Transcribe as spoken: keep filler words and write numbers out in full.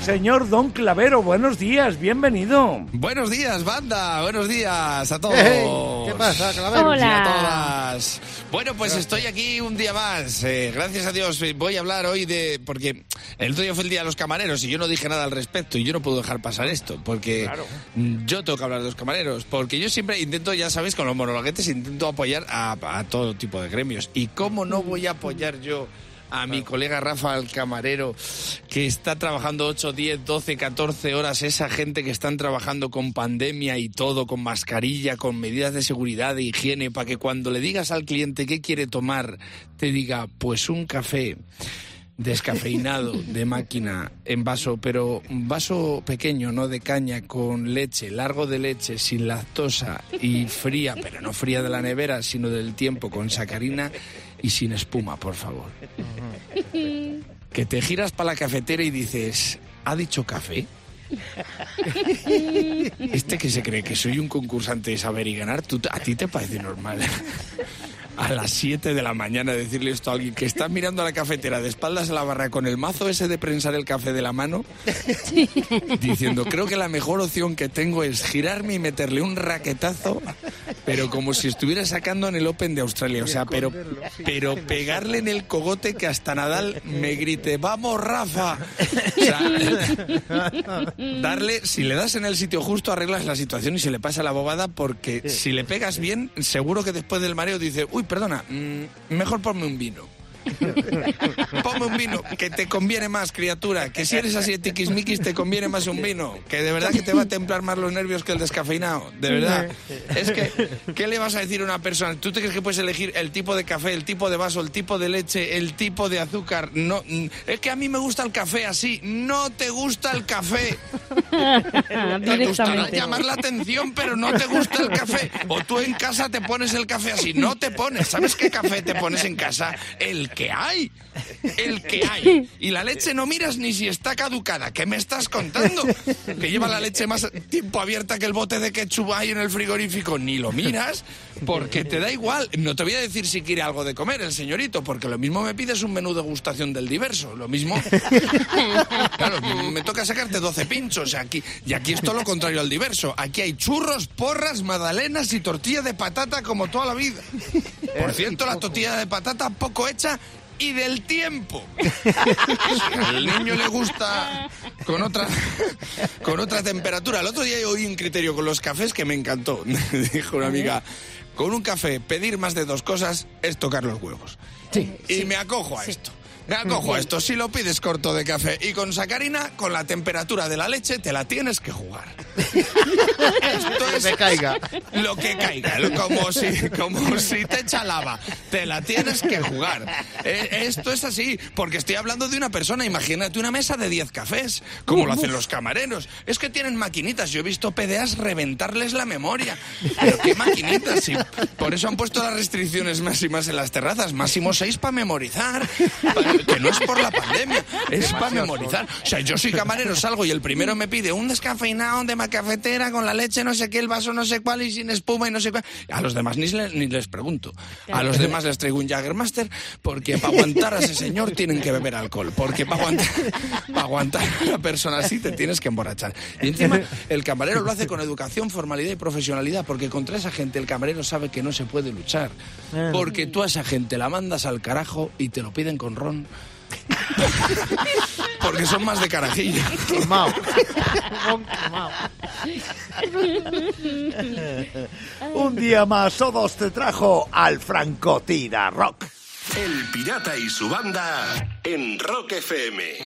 señor Don Clavero, buenos días, bienvenido. Buenos días, banda, buenos días a todos. Hey, ¿qué pasa, Clavero? Hola. Y a todas. Bueno, pues estoy aquí un día más. Eh, gracias a Dios voy a hablar hoy de... Porque el otro día fue el Día de los Camareros y yo no dije nada al respecto y yo no puedo dejar pasar esto porque Claro. yo tengo que hablar de los camareros. Porque yo siempre intento, ya sabéis, con los monologuetes intento apoyar a, a todo tipo de gremios. ¿Y cómo no voy a apoyar yo a mi colega Rafa, el camarero, que está trabajando ocho, diez, doce, catorce horas, esa gente que están trabajando con pandemia y todo, con mascarilla, con medidas de seguridad, de higiene, para que cuando le digas al cliente qué quiere tomar, te diga, pues un café descafeinado, de máquina, en vaso, pero un vaso pequeño, no de caña, con leche, largo de leche, sin lactosa y fría, pero no fría de la nevera, sino del tiempo, con sacarina y sin espuma, por favor. Que te giras para la cafetera y dices, ¿ha dicho café? Este que se cree que soy un concursante de saber y ganar, ¿tú, ¿a ti te parece normal? A las siete de la mañana decirle esto a alguien que está mirando a la cafetera de espaldas a la barra con el mazo ese de prensar el café de la mano, sí, diciendo, creo que la mejor opción que tengo es girarme y meterle un raquetazo, pero como si estuviera sacando en el Open de Australia, o sea, pero, pero pegarle en el cogote que hasta Nadal me grite, ¡vamos, Rafa! O sea, darle, si le das en el sitio justo, arreglas la situación y se le pasa la bobada, porque si le pegas bien, seguro que después del mareo dice, uy, perdona, mmm, mejor ponme un vino. Ponme un vino, que te conviene más, criatura. Que si eres así de tiquismiquis, te conviene más un vino. Que de verdad que te va a templar más los nervios que el descafeinado. De verdad. Es que, ¿qué le vas a decir a una persona? ¿Tú te crees que puedes elegir el tipo de café, el tipo de vaso, el tipo de leche, el tipo de azúcar? No, es que a mí me gusta el café así. No te gusta el café. Te gustará llamar la atención, pero no te gusta el café. O tú en casa te pones el café así. No te pones. ¿Sabes qué café te pones en casa? El que hay, el que hay. Y la leche no miras ni si está caducada. ¿Qué me estás contando? Que lleva la leche más tiempo abierta que el bote de ketchup ahí en el frigorífico. Ni lo miras porque te da igual. No te voy a decir si quiere algo de comer el señorito, porque lo mismo me pides un menú degustación del diverso. Lo mismo... Claro, me toca sacarte doce pinchos aquí. Y aquí es todo lo contrario al diverso. Aquí hay churros, porras, magdalenas y tortilla de patata como toda la vida. Por cierto, la tortilla de patata poco hecha y del tiempo. Si al niño le gusta con otra con otra temperatura. El otro día yo oí un criterio con los cafés que me encantó. Dijo una amiga, con un café pedir más de dos cosas es tocar los huevos. Sí, y sí, me acojo a sí. esto. Me acojo a esto. Si lo pides corto de café y con sacarina, con la temperatura de la leche te la tienes que jugar. Esto es lo que caiga. Lo que caiga. Como si, como si te echa lava. Te la tienes que jugar. Eh, esto es así. Porque estoy hablando de una persona. Imagínate una mesa de diez cafés. Como lo hacen los camareros. Es que tienen maquinitas. Yo he visto P D As reventarles la memoria. Pero qué maquinitas. Sí. Por eso han puesto las restricciones máximas en las terrazas. Máximo seis para memorizar. Para que no es por la pandemia, es para memorizar. O sea, yo soy camarero, salgo y el primero me pide un descafeinado de cafetera con la leche no sé qué, el vaso no sé cuál y sin espuma y no sé cuál. A los demás ni, le, ni les pregunto. A los demás les traigo un Jägermeister porque para aguantar a ese señor tienen que beber alcohol. Porque para aguantar, para aguantar a una persona así te tienes que emborrachar. Y encima el camarero lo hace con educación, formalidad y profesionalidad, porque contra esa gente el camarero sabe que no se puede luchar. Porque tú a esa gente la mandas al carajo y te lo piden con ron. Porque son más de carajillo. Quemao. Un día más, Sodos te trajo al Francotira Rock. El Pirata y su banda en Rock F M.